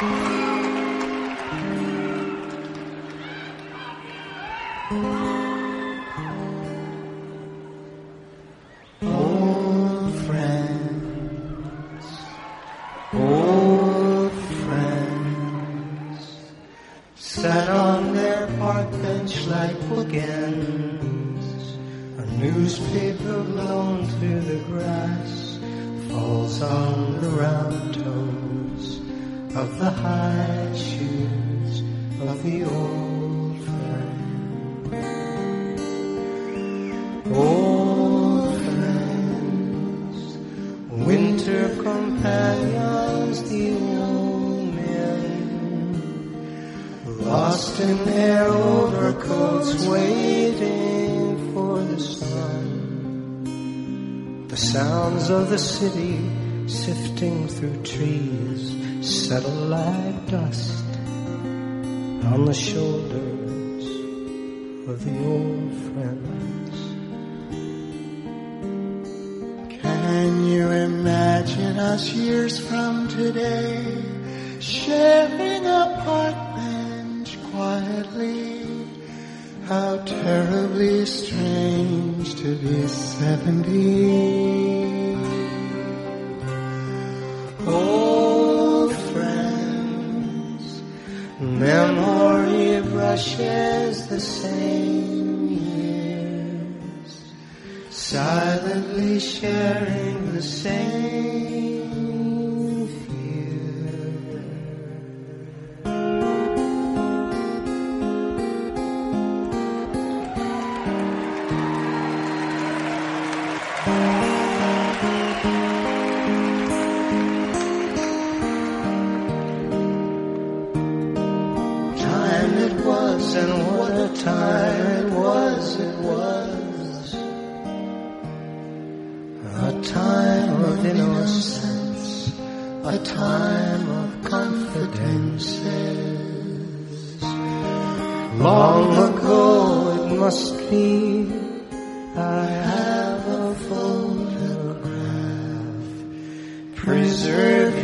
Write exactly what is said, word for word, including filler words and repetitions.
Old friends, old friends, sat on their park bench like bookends. A newspaper blown through the grass falls on the round toes of the high shoes of the old friend. Old friends, winter companions, the old men, lost in their overcoats, waiting for the sun. The sounds of the city sifting through trees settle like dust on the shoulders of the old friends. Can you imagine us years from today sharing a park bench quietly? How terribly strange to be seventy. Old friends, memory brushes the same years, silently sharing the same fear. Time it was, and what a time it was, it was. A time of innocence, a time of confidences. Long ago it must be, I have a photograph preserved